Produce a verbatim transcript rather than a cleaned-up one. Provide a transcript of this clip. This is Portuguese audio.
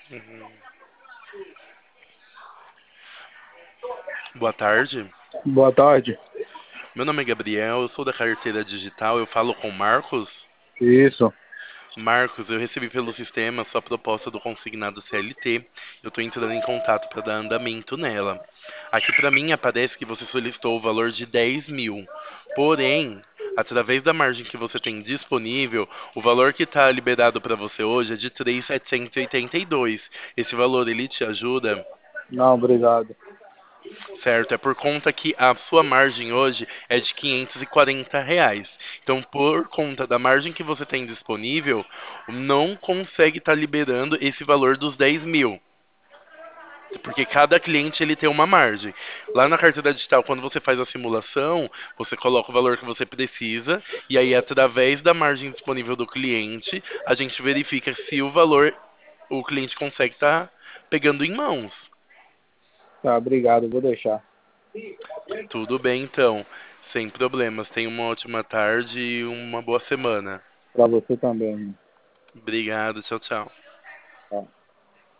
Uhum. Boa tarde. Boa tarde. Meu nome é Gabriel, eu sou da carteira digital. Eu falo com Marcos. Isso. Marcos, eu recebi pelo sistema a sua proposta do consignado C L T. Eu estou entrando em contato para dar andamento nela. Aqui para mim aparece que você solicitou o valor de dez mil. Porém, através da margem que você tem disponível, o valor que está liberado para você hoje é de três mil setecentos e oitenta e dois. Esse valor ele te ajuda? Não, obrigado. Certo, é por conta que a sua margem hoje é de quinhentos e quarenta reais. Então, por conta da margem que você tem disponível, não consegue estar liberando esse valor dos dez mil. Porque cada cliente ele tem uma margem. Lá na carteira digital, quando você faz a simulação, você coloca o valor que você precisa e aí, através da margem disponível do cliente, a gente verifica se o valor o cliente consegue estar pegando em mãos. Tá, obrigado, vou deixar. Tudo bem, então. Sem problemas. Tenha uma ótima tarde e uma boa semana. Pra você também. Obrigado. Tchau, tchau. Tá.